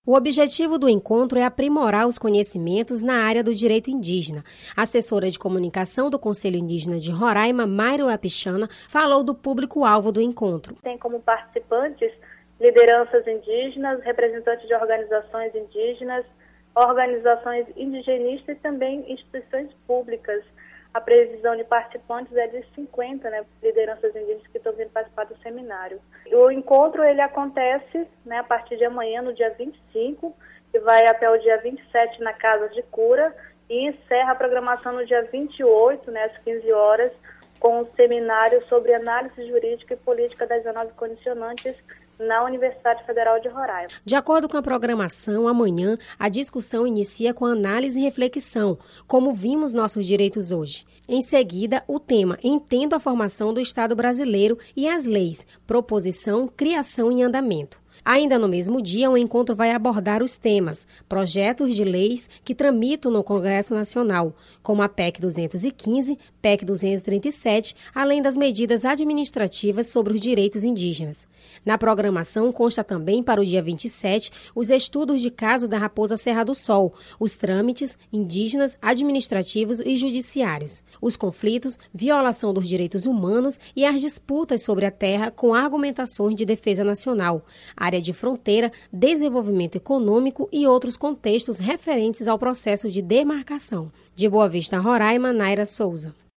O objetivo do encontro é aprimorar os conhecimentos na área do direito indígena. A assessora de comunicação do Conselho Indígena de Roraima, Mayro Apichana, falou do público-alvo do encontro. Tem como participantes lideranças indígenas, representantes de organizações indígenas, organizações indigenistas e também instituições públicas. A previsão de participantes é de 50 lideranças indígenas que estão vindo participar do seminário. O encontro ele acontece a partir de amanhã, no dia 25, e vai até o dia 27 na Casa de Cura, e encerra a programação no dia 28, às 15 horas, com um seminário sobre análise jurídica e política das 19 condicionantes na Universidade Federal de Roraima. De acordo com a programação, amanhã a discussão inicia com análise e reflexão, como vimos nossos direitos hoje. Em seguida, o tema Entendo a formação do Estado brasileiro e as leis, proposição, criação e andamento. Ainda no mesmo dia, o encontro vai abordar os temas, projetos de leis que tramitam no Congresso Nacional, como a PEC 215, PEC 237, além das medidas administrativas sobre os direitos indígenas. Na programação consta também para o dia 27 os estudos de caso da Raposa Serra do Sol, os trâmites indígenas, administrativos e judiciários, os conflitos, violação dos direitos humanos e as disputas sobre a terra com argumentações de defesa nacional, área de fronteira, desenvolvimento econômico e outros contextos referentes ao processo de demarcação. De Boa Vista, Roraima, Naira Souza.